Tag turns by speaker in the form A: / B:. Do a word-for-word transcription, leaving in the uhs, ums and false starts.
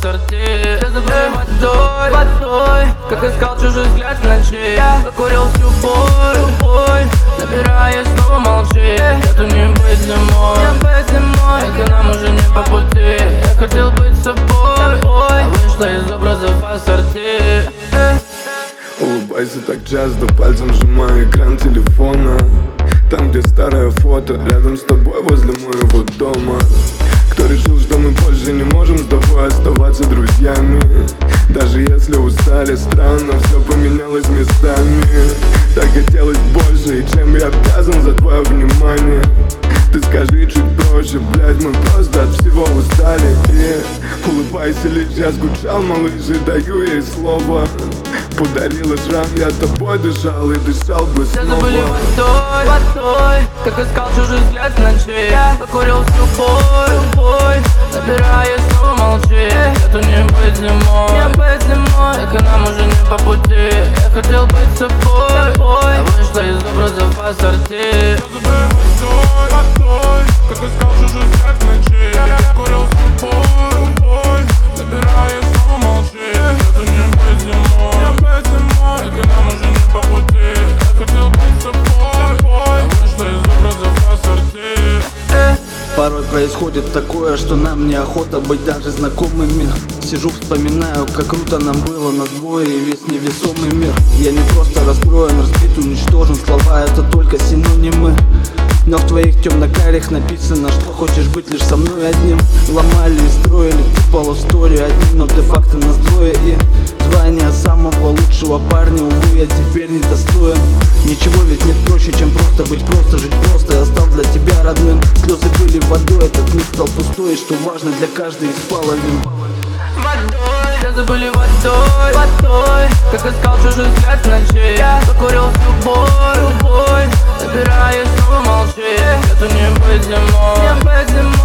A: ассорти. Все забыли водой, водой, как искал чужой взгляд в ночи. Закурил всю боль, боль, набирая, снова молчи. Эту не быть зимой, не быть зимой, это нам уже не по пути. Я хотел быть собой, а вышла из образов ассорти.
B: Улыбайся так часто, пальцем сжимая экран телефона. Там, где старое фото, рядом с тобой возле моего дома. Кто решил, что мы больше не можем с тобой оставаться друзьями? Даже если устали, странно, все поменялось местами. Так хотелось больше, и чем я обязан за твое внимание? Ты скажи чуть проще, блядь, мы просто от всего устали. И улыбайся, лишь я скучал, малыш, и даю ей слово. Подарила шрам, я тобой дышал и дышал бы снова.
A: Все забыли водой, водой, как искал чужой взгляд в ночи. Закурил всю боль, боль, набирая, снова молчи. Это не быть зимой, не быть зимой, так и нам уже не по пути. Я хотел быть собой, а вышла из образов ассорти.
C: Все забыли водой, водой, как искал чужой взгляд в ночи. Закурил всю боль, боль, набирая, снова молчи. Это не быть зимой, так и нам уже не по пути. Я хотел быть собой, а вышла из образов ассорти.
D: Порой происходит такое, что нам неохота быть даже знакомыми. Сижу, вспоминаю, как круто нам было на двое и весь невесомый мир. Я не просто расстроен, разбит, уничтожен, слова это только синонимы. Но в твоих темно-карих написано, что хочешь быть лишь со мной одним. Ломали и строили полусторию одним, но де-факто нас двое. И звание самого лучшего парня, увы, я теперь не достоин. Ничего ведь нет проще, чем просто быть, просто жить просто. Я стал для тебя родным, слезы были водой, этот мир стал пустой, и что важно для каждой из половин.
A: Водой, все забыли водой, водой, как искал чужой взгляд в ночи. Закурил всю боль, боль, набирая, снова молчи. Это не быть зимой, не быть зимой.